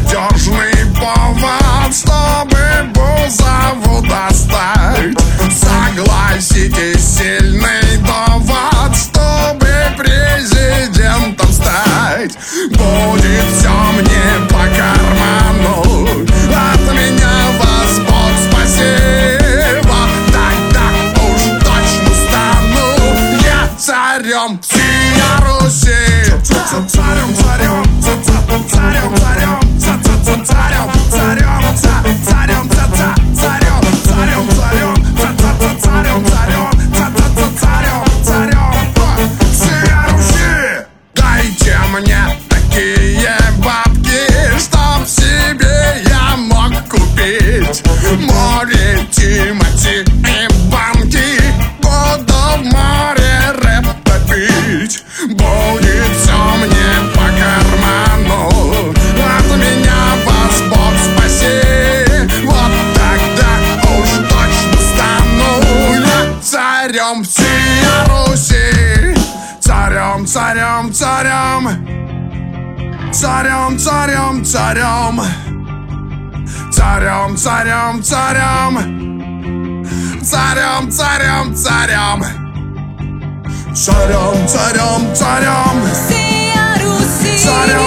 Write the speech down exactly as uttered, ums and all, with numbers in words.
надежный повод, чтобы Бузову достать. Согласитесь, сильный довод, чтобы президентом стать. Будет все мне по карману, от меня вас Бог спасибо. Тогда уж точно стану я царем всей Руси. Царем, царем, царем, царем, царем, царем, царем, царем, царем, царем, царем, царем, царем, царем, царем, царем всей Руси. Дайте мне такие бабки, чтоб себе я мог купить море, Тимати и банки. Буду в море рэп топить. Будет все мне по карману, от меня вас Бог спаси. Вот тогда уж точно стану я царем всей Руси. Царем, царем, царем, царем, царем, царем, царем, царем, царем, царем, царем, царем, царем, царем, царем, Всея Руси. царем.